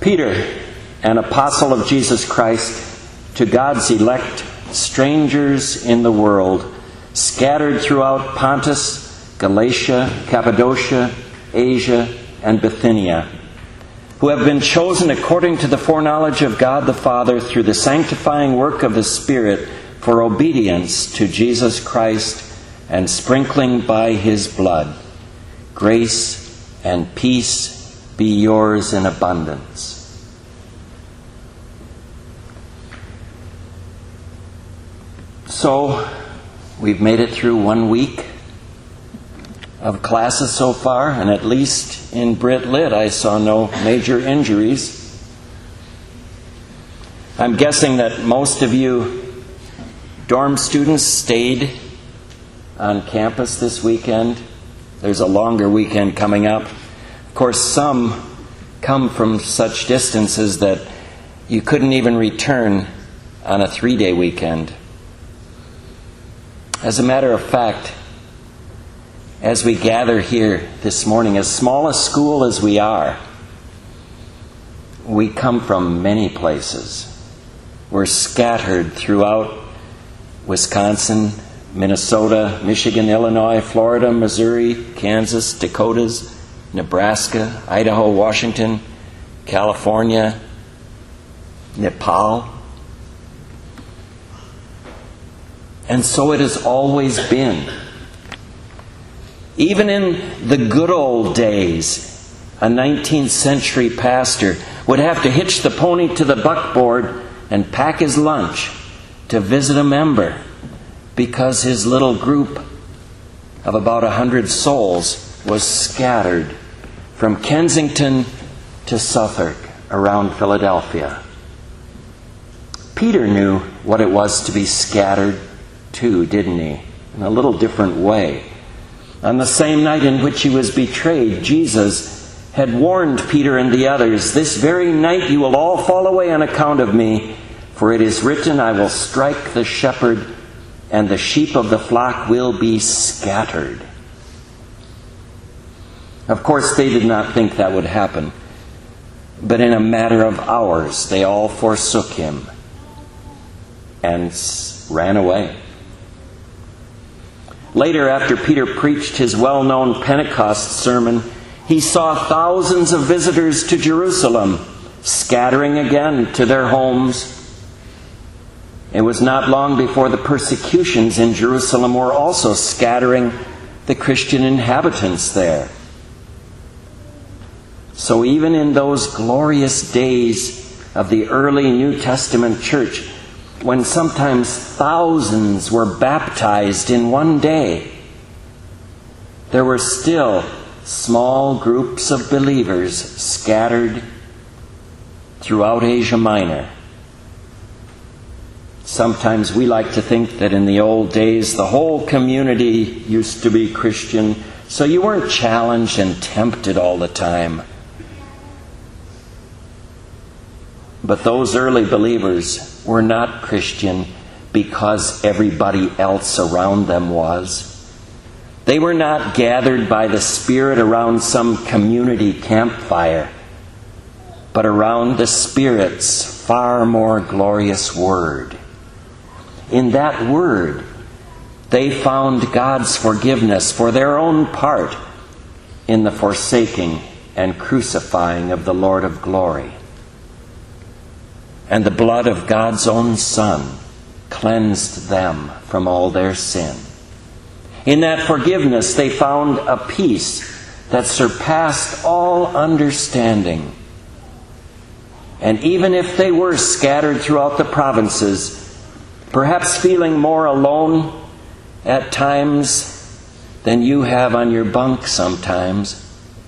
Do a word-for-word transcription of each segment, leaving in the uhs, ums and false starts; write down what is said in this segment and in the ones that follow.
Peter, an apostle of Jesus Christ, to God's elect strangers in the world, scattered throughout Pontus, Galatia, Cappadocia, Asia, and Bithynia, who have been chosen according to the foreknowledge of God the Father through the sanctifying work of the Spirit for obedience to Jesus Christ and sprinkling by His blood. Grace and peace be yours in abundance. So, we've made it through one week of classes so far, and at least in Brit Lit I saw no major injuries. I'm guessing that most of you dorm students stayed on campus this weekend. There's a longer weekend coming up. Of course, some come from such distances that you couldn't even return on a three-day weekend. As a matter of fact, as we gather here this morning, as small a school as we are, we come from many places. We're scattered throughout Wisconsin, Minnesota, Michigan, Illinois, Florida, Missouri, Kansas, Dakotas, Nebraska, Idaho, Washington, California, Nepal. And so it has always been. Even in the good old days, a nineteenth century pastor would have to hitch the pony to the buckboard and pack his lunch to visit a member, because his little group of about a hundred souls was scattered from Kensington to Southwark around Philadelphia. Peter knew what it was to be scattered too, didn't he? In a little different way. On the same night in which he was betrayed, Jesus had warned Peter and the others, "This very night you will all fall away on account of me, for it is written, I will strike the shepherd, and the sheep of the flock will be scattered." Of course, they did not think that would happen. But in a matter of hours, they all forsook him and ran away. Later, after Peter preached his well-known Pentecost sermon, he saw thousands of visitors to Jerusalem, scattering again to their homes. It was not long before the persecutions in Jerusalem were also scattering the Christian inhabitants there. So even in those glorious days of the early New Testament church, when sometimes thousands were baptized in one day, there were still small groups of believers scattered throughout Asia Minor. Sometimes we like to think that in the old days the whole community used to be Christian, so you weren't challenged and tempted all the time. But those early believers were not Christian because everybody else around them was. They were not gathered by the Spirit around some community campfire, but around the Spirit's far more glorious Word. In that Word, they found God's forgiveness for their own part in the forsaking and crucifying of the Lord of glory. And the blood of God's own Son cleansed them from all their sin. In that forgiveness, they found a peace that surpassed all understanding. And even if they were scattered throughout the provinces, perhaps feeling more alone at times than you have on your bunk sometimes,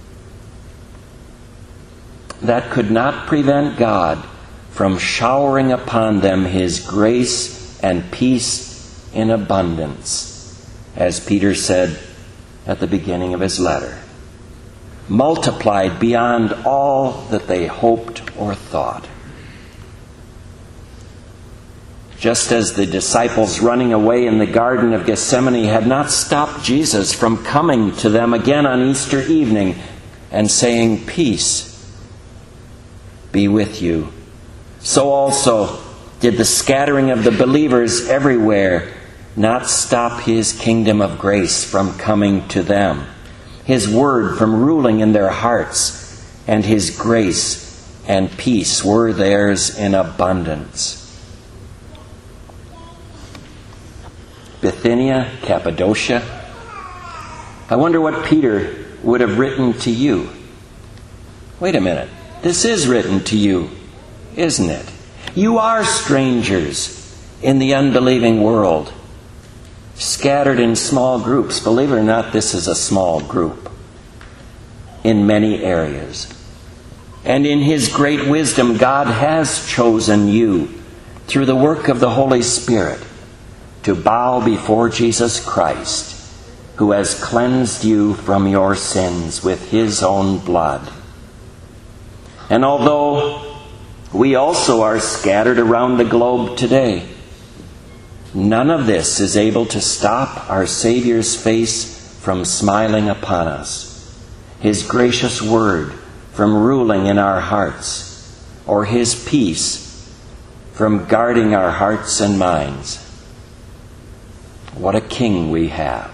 that could not prevent God from showering upon them His grace and peace in abundance, as Peter said at the beginning of his letter, multiplied beyond all that they hoped or thought. Just as the disciples running away in the Garden of Gethsemane had not stopped Jesus from coming to them again on Easter evening and saying, "Peace," be with you. So also did the scattering of the believers everywhere not stop his kingdom of grace from coming to them, his word from ruling in their hearts, and his grace and peace were theirs in abundance. Bithynia, Cappadocia. I wonder what Peter would have written to you. Wait a minute. This is written to you, isn't it? You are strangers in the unbelieving world, scattered in small groups. Believe it or not, this is a small group in many areas. And in his great wisdom, God has chosen you through the work of the Holy Spirit to bow before Jesus Christ, who has cleansed you from your sins with his own blood. And although we also are scattered around the globe today, none of this is able to stop our Savior's face from smiling upon us, his gracious word from ruling in our hearts, or his peace from guarding our hearts and minds. What a King we have.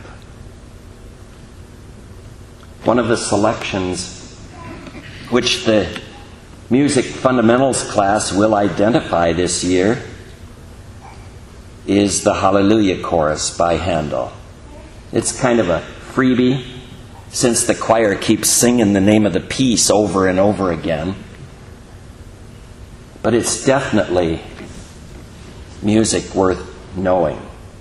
One of the selections which the music fundamentals class will identify this year is the Hallelujah Chorus by Handel. It's kind of a freebie, since the choir keeps singing the name of the piece over and over again. But it's definitely music worth knowing.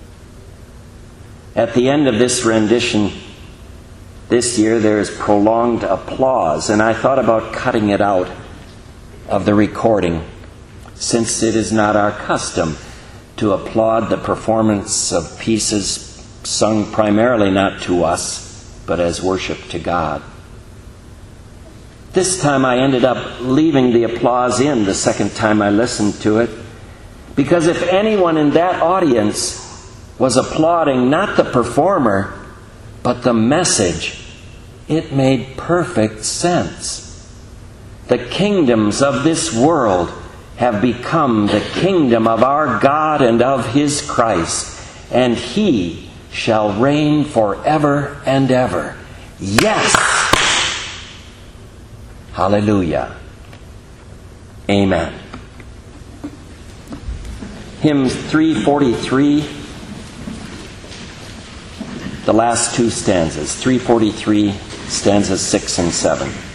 At the end of this rendition this year, there is prolonged applause, and I thought about cutting it out of the recording, since it is not our custom to applaud the performance of pieces sung primarily not to us, but as worship to God. This time I ended up leaving the applause in the second time I listened to it, because if anyone in that audience was applauding not the performer, but the message, it made perfect sense. The kingdoms of this world have become the kingdom of our God and of his Christ, and he shall reign forever and ever. Yes! Hallelujah. Amen. Hymn three forty-three, the last two stanzas, three forty-three, stanzas six and seven.